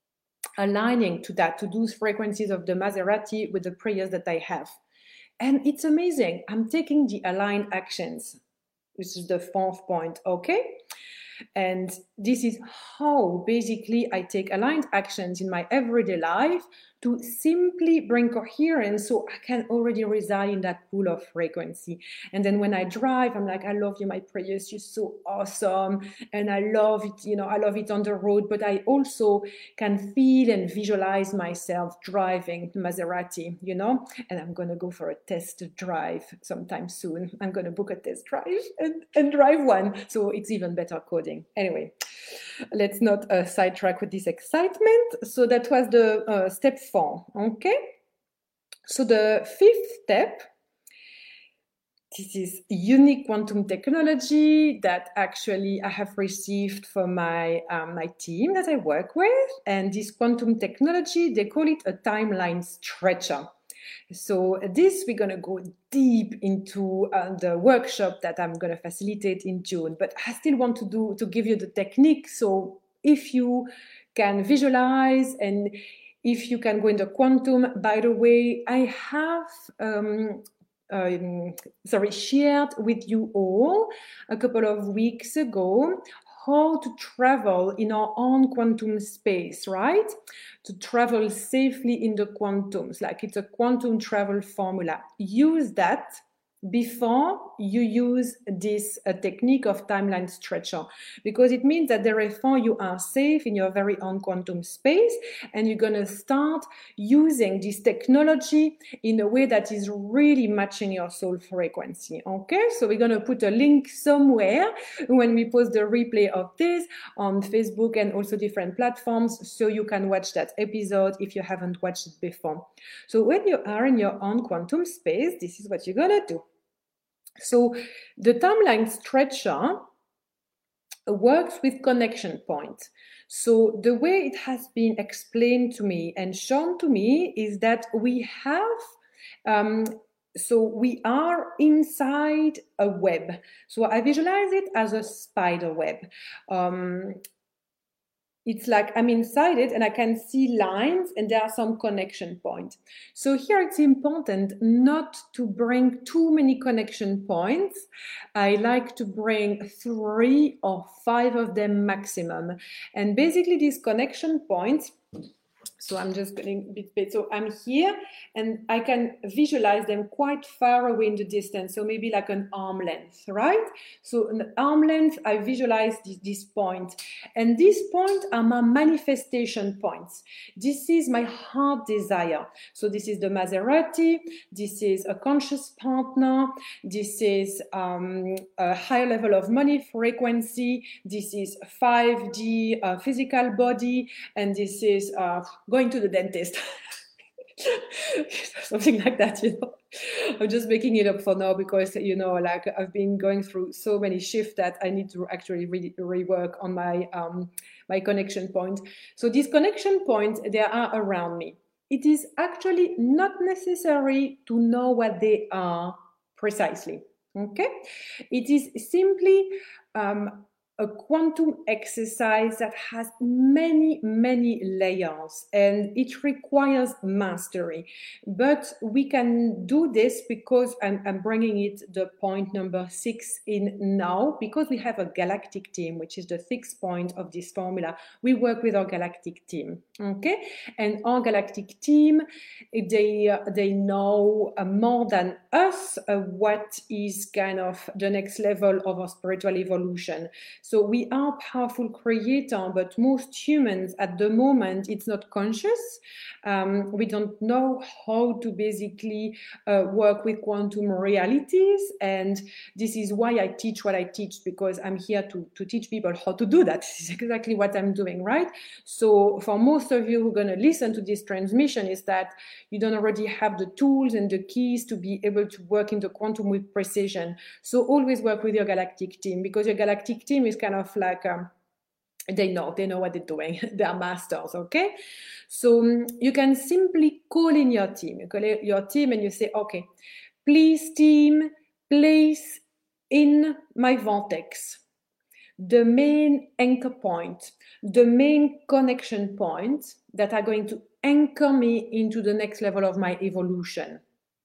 aligning to those frequencies of the Maserati with the Prius that I have. And it's amazing. I'm taking the aligned actions, which is the fourth point, okay? And this is how basically I take aligned actions in my everyday life to simply bring coherence, so I can already reside in that pool of frequency. And then when I drive, I'm like, I love you, my Prius, you're so awesome. And I love it, I love it on the road, but I also can feel and visualize myself driving Maserati, and I'm going to go for a test drive sometime soon. I'm going to book a test drive and drive one. So it's even better coding. Anyway, let's not sidetrack with this excitement. So that was the step 4, okay? So the 5th step, this is unique quantum technology that actually I have received from my team that I work with. And this quantum technology, they call it a timeline stretcher. So this, we're going to go deep into the workshop that I'm going to facilitate in June. But I still want to give you the technique. So if you can visualize and if you can go in the quantum, by the way, I have shared with you all a couple of weeks ago how to travel in our own quantum space, right? To travel safely in the quantums, like it's a quantum travel formula. Use that before you use this technique of timeline stretcher, because it means that therefore you are safe in your very own quantum space, and you're going to start using this technology in a way that is really matching your soul frequency. Okay, so we're going to put a link somewhere when we post the replay of this on Facebook and also different platforms, so you can watch that episode if you haven't watched it before. So when you are in your own quantum space, this is what you're going to do. So the timeline stretcher works with connection points. So the way it has been explained to me and shown to me is that we have, so we are inside a web. So I visualize it as a spider web. It's like I'm inside it and I can see lines and there are some connection points. So here it's important not to bring too many connection points. I like to bring 3 or 5 of them maximum. And basically these connection points, so I'm just getting a bit, so I'm here and I can visualize them quite far away in the distance. So maybe like an arm length, right? So an arm length, I visualize this point. And these points are my manifestation points. This is my heart desire. So this is the Maserati. This is a conscious partner. This is a higher level of money frequency. This is 5D physical body. And this is going to the dentist. Something like that, you know. I'm just making it up for now because, you know, like I've been going through so many shifts that I need to actually rework on my my connection point. So these connection points, they are around me. It is actually not necessary to know what they are precisely. Okay, it is simply a quantum exercise that has many layers, and it requires mastery. But we can do this because I'm bringing it the point number 6 in now, because we have a galactic team, which is the 6th point of this formula. We work with our galactic team, okay? And our galactic team, they know more than us what is kind of the next level of our spiritual evolution. So we are powerful creator, but most humans at the moment, it's not conscious. We don't know how to basically work with quantum realities. And this is why I teach what I teach, because I'm here to teach people how to do that. This is exactly what I'm doing, right? So for most of you who are going to listen to this transmission, is that you don't already have the tools and the keys to be able to work in the quantum with precision. So always work with your galactic team, because your galactic team is kind of like they know what they're doing. They are masters, okay? So you can simply call in your team. You call your team and you say, okay, please team, place in my vortex the main anchor point, the main connection point that are going to anchor me into the next level of my evolution.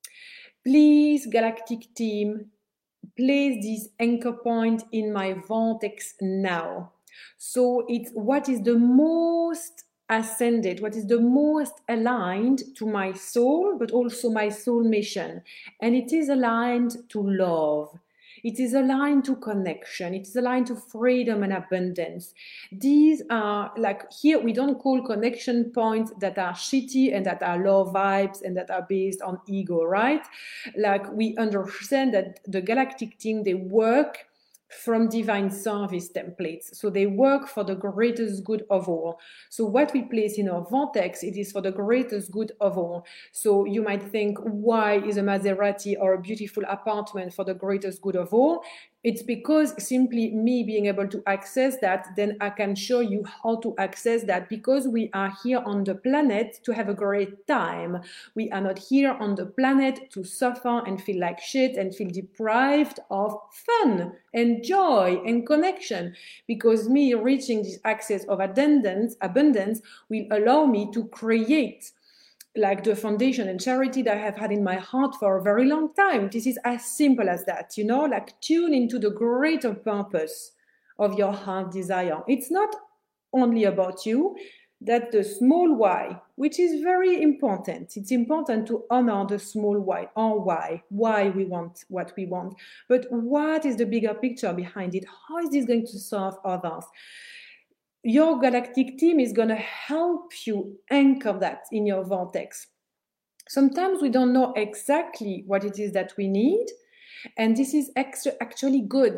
Please, galactic team, place this anchor point in my vortex now. So it's what is the most ascended, what is the most aligned to my soul, but also my soul mission. And it is aligned to love. It is aligned to connection. It is aligned to freedom and abundance. These are like, here we don't call connection points that are shitty and that are low vibes and that are based on ego, right? Like we understand that the galactic team, they work from divine service templates. So they work for the greatest good of all. So what we place in our vortex, it is for the greatest good of all. So you might think, why is a Maserati or a beautiful apartment for the greatest good of all? It's because simply me being able to access that, then I can show you how to access that, because we are here on the planet to have a great time. We are not here on the planet to suffer and feel like shit and feel deprived of fun and joy and connection, because me reaching this access of abundance will allow me to create like the foundation and charity that I have had in my heart for a very long time. This is as simple as that, you know, like tune into the greater purpose of your heart desire. It's not only about you, that the small why, which is very important. It's important to honor the small why, or why we want what we want. But what is the bigger picture behind it? How is this going to serve others? Your galactic team is going to help you anchor that in your vortex. Sometimes we don't know exactly what it is that we need, and this is actually good.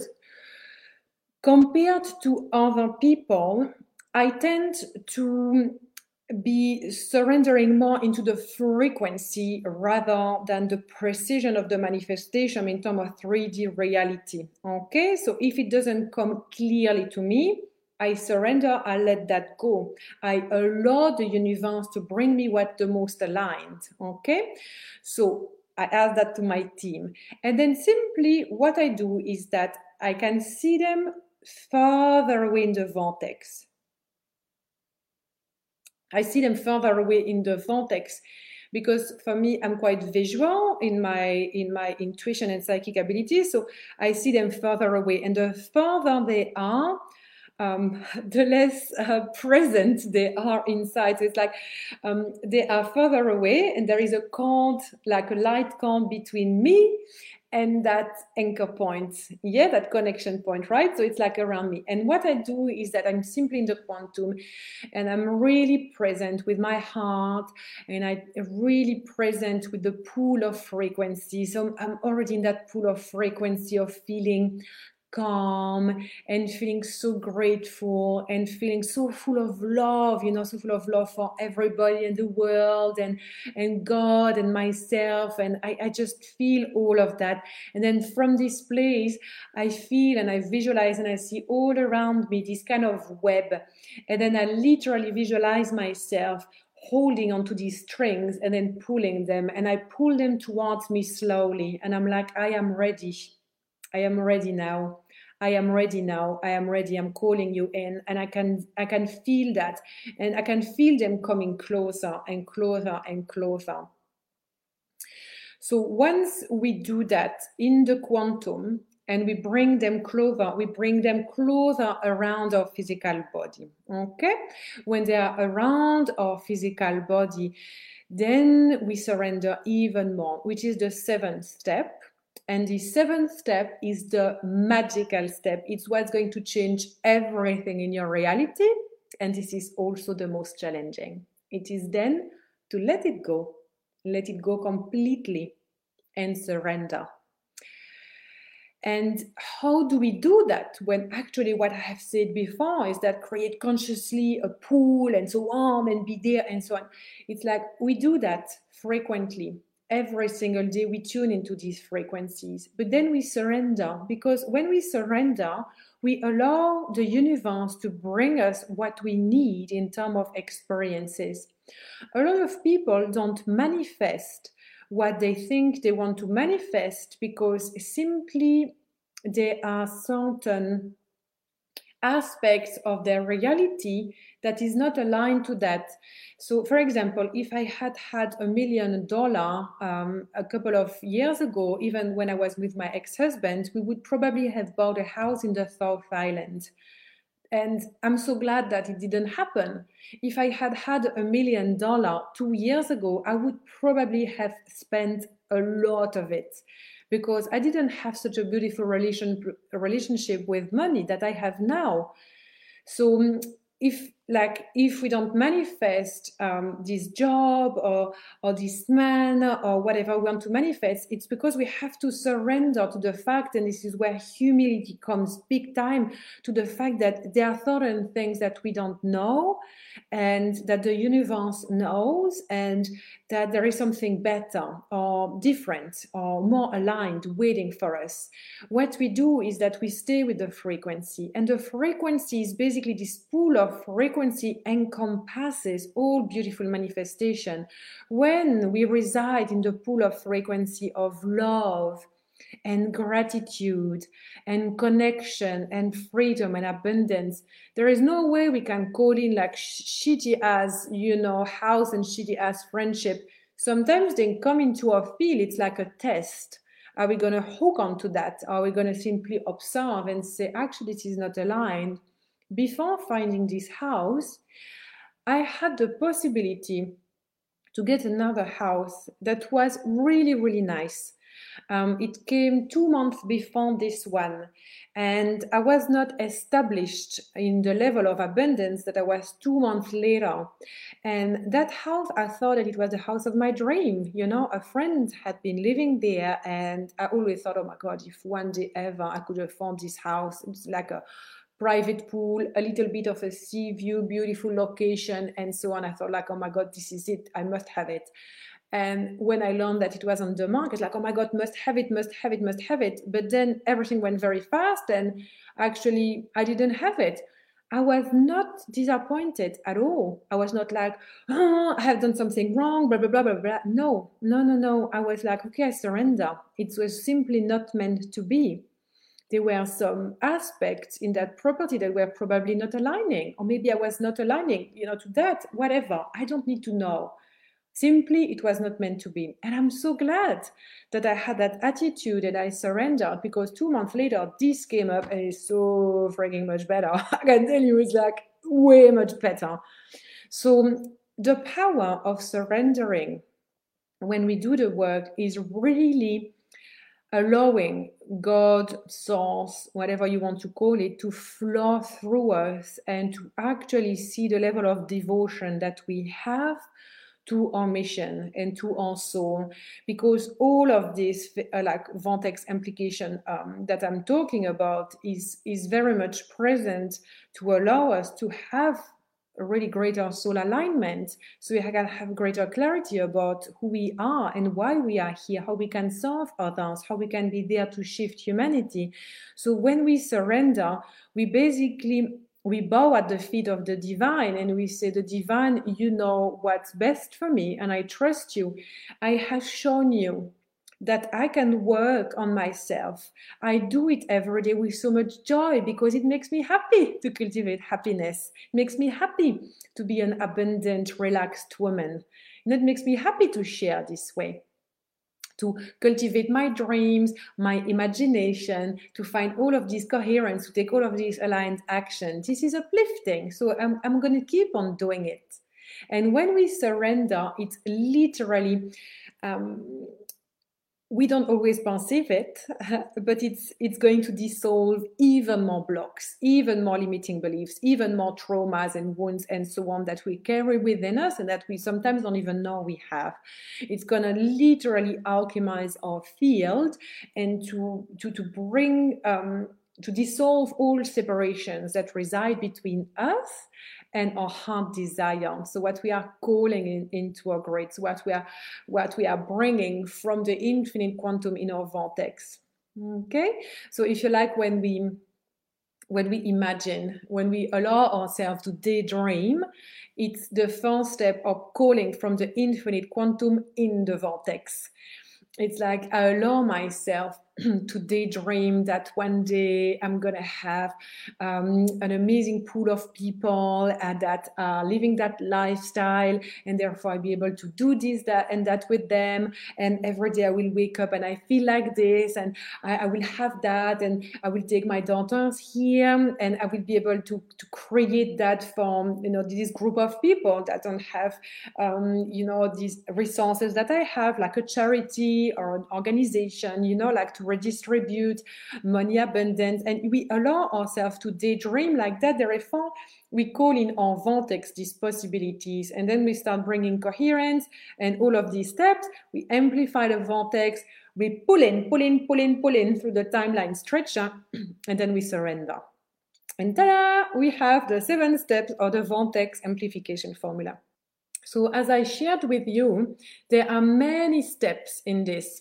Compared to other people, I tend to be surrendering more into the frequency rather than the precision of the manifestation in terms of 3D reality. Okay, so if it doesn't come clearly to me, I surrender, I let that go. I allow the universe to bring me what the most aligned. Okay, so I ask that to my team. And then simply what I do is that I can see them further away in the vortex. I see them further away in the vortex because for me, I'm quite visual in my intuition and psychic abilities. So I see them further away, and the further they are, the less present they are inside. So it's like they are further away, and there is a cord, like a light cord between me and that anchor point, that connection point, right? So it's like around me. And what I do is that I'm simply in the quantum, and I'm really present with my heart, and I'm really present with the pool of frequency. So I'm already in that pool of frequency of feeling calm and feeling so grateful and feeling so full of love, so full of love for everybody in the world and God and myself. And I just feel all of that. And then from this place, I feel and I visualize and I see all around me this kind of web. And then I literally visualize myself holding onto these strings and then pulling them, and I pull them towards me slowly, and I'm like, I am ready. I am ready now. I am ready now. I am ready. I'm calling you in, and I can feel that, and I can feel them coming closer and closer and closer. So once we do that in the quantum, and we bring them closer around our physical body, okay? When they are around our physical body, then we surrender even more, which is the 7th step. And the 7th step is the magical step. It's what's going to change everything in your reality. And this is also the most challenging. It is then to let it go completely and surrender. And how do we do that when actually what I have said before is that create consciously a pool and so on and be there and so on. It's like we do that frequently. Every single day we tune into these frequencies, but then we surrender, because when we surrender, we allow the universe to bring us what we need in terms of experiences. A lot of people don't manifest what they think they want to manifest because simply there are certain aspects of their reality that is not aligned to that. So, for example, if I had $1 million a couple of years ago, even when I was with my ex-husband, we would probably have bought a house in the South Island. And I'm so glad that it didn't happen. If I had $1 million 2 years ago, I would probably have spent a lot of it, because I didn't have such a beautiful relationship with money that I have now. So if we don't manifest this job or this man or whatever we want to manifest, it's because we have to surrender to the fact, and this is where humility comes big time, to the fact that there are certain things that we don't know and that the universe knows, and that there is something better or different or more aligned waiting for us. What we do is that we stay with the frequency, and the frequency is basically this pool of frequency encompasses all beautiful manifestation. When we reside in the pool of frequency of love and gratitude and connection and freedom and abundance, there is no way we can call in like shitty as house and shitty as friendship. Sometimes they come into our field. It's like a test. Are we going to hook onto that? Are we going to simply observe and say, actually, it is not aligned? Before finding this house, I had the possibility to get another house that was really, really nice. It came 2 months before this one, and I was not established in the level of abundance that I was 2 months later. And that house, I thought that it was the house of my dream. A friend had been living there, and I always thought, oh my God, if one day ever I could afford this house. It's like a private pool, a little bit of a sea view, beautiful location, and so on. I thought like, oh my God, this is it. I must have it. And when I learned that it was on the market, like, oh my God, must have it. But then everything went very fast, and actually I didn't have it. I was not disappointed at all. I was not like, oh, I have done something wrong, blah, blah, blah, blah, blah. No. I was like, okay, I surrender. It was simply not meant to be. There were some aspects in that property that were probably not aligning, or maybe I was not aligning, to that, whatever. I don't need to know. Simply, it was not meant to be. And I'm so glad that I had that attitude and I surrendered, because 2 months later, this came up and it's so freaking much better. I can tell you, it's like way much better. So the power of surrendering when we do the work is really allowing God, source, whatever you want to call it, to flow through us and to actually see the level of devotion that we have to our mission and to our soul, because all of this like vortex amplification that I'm talking about is very much present to allow us to have a really greater soul alignment, so we can have greater clarity about who we are and why we are here, how we can serve others, how we can be there to shift humanity. So when we surrender, we bow at the feet of the divine and we say, the divine, you know what's best for me and I trust you. I have shown you that I can work on myself. I do it every day with so much joy because it makes me happy to cultivate happiness. It makes me happy to be an abundant, relaxed woman. And it makes me happy to share this way, to cultivate my dreams, my imagination, to find all of this coherence, to take all of these aligned actions. This is uplifting. So I'm going to keep on doing it. And when we surrender, it's literally... we don't always perceive it, but it's going to dissolve even more blocks, even more limiting beliefs, even more traumas and wounds and so on that we carry within us and that we sometimes don't even know we have. It's going to literally alchemize our field and to bring, to dissolve all separations that reside between us and our heart desire. So what we are calling into our greats, what we are bringing from the infinite quantum in our vortex. Okay, so if you like, when we imagine, when we allow ourselves to daydream, it's the first step of calling from the infinite quantum in the vortex. It's like I allow myself to daydream that one day I'm going to have an amazing pool of people that are living that lifestyle, and therefore I'll be able to do this, that, and that with them. And every day I will wake up and I feel like this, and I will have that, and I will take my daughters here, and I will be able to create that for, this group of people that don't have, these resources that I have, like a charity or an organization, like to redistribute money abundance, and we allow ourselves to daydream like that. Therefore, we call in our vortex these possibilities, and then we start bringing coherence and all of these steps. We amplify the vortex, we pull in through the timeline stretcher, and then we surrender. And ta-da! We have the 7 steps of the vortex amplification formula. So as I shared with you, there are many steps in this.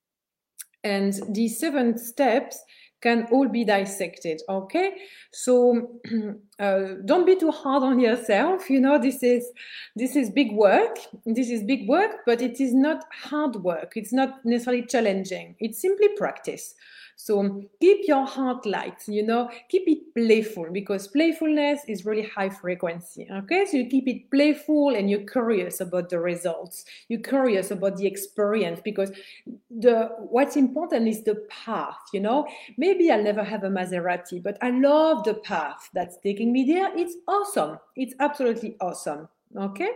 And these 7 steps can all be dissected, okay? So don't be too hard on yourself. This is big work. This is big work, but it is not hard work. It's not necessarily challenging. It's simply practice. So keep your heart light, keep it playful, because playfulness is really high frequency, okay? So you keep it playful and you're curious about the results. You're curious about the experience, because what's important is the path, Maybe I'll never have a Maserati, but I love the path that's taking me there. It's awesome. It's absolutely awesome, okay?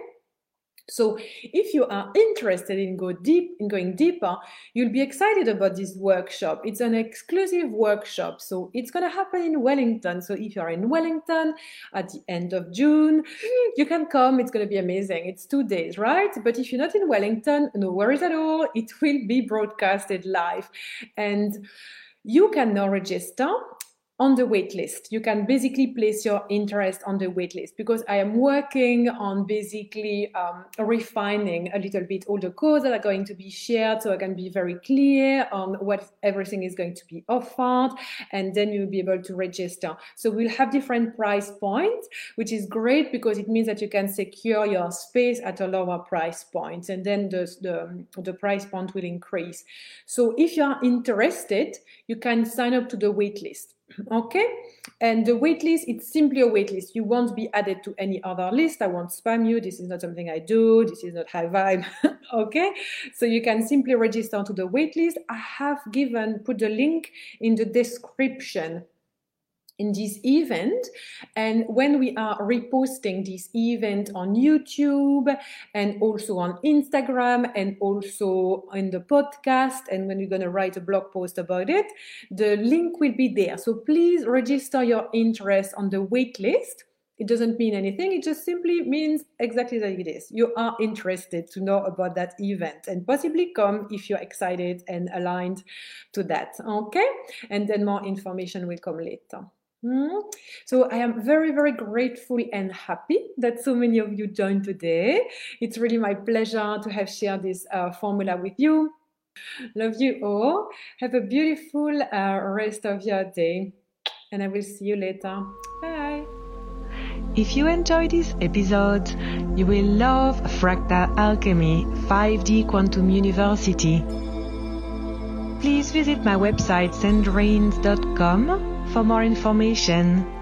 So if you are interested in going deeper, you'll be excited about this workshop. It's an exclusive workshop. So it's going to happen in Wellington. So if you're in Wellington at the end of June, you can come. It's going to be amazing. It's 2 days, right? But if you're not in Wellington, no worries at all. It will be broadcasted live. And you can now register on the wait list. You can basically place your interest on the wait list, because I am working on basically refining a little bit all the codes that are going to be shared, so I can be very clear on what everything is going to be offered, and then you'll be able to register. So we'll have different price points, which is great because it means that you can secure your space at a lower price point, and then the price point will increase. So if you are interested, you can sign up to the wait list. Okay, and the waitlist, it's simply a waitlist. You won't be added to any other list. I won't spam you. This is not something I do. This is not high vibe. Okay, so you can simply register to the waitlist. I have put the link in the description in this event, and when we are reposting this event on YouTube and also on Instagram and also in the podcast, and when we're going to write a blog post about it, the link will be there. So please register your interest on the wait list. it doesn't mean anything. It just simply means exactly like it is. You are interested to know about that event and possibly come if you're excited and aligned to that. Okay? And then more information will come later. So I am very, very grateful and happy that so many of you joined today. It's really my pleasure to have shared this formula with you. Love you all. Have a beautiful rest of your day. And I will see you later. Bye. If you enjoyed this episode, you will love Fractal Alchemy 5D Quantum University. Please visit my website sandrines.com for more information.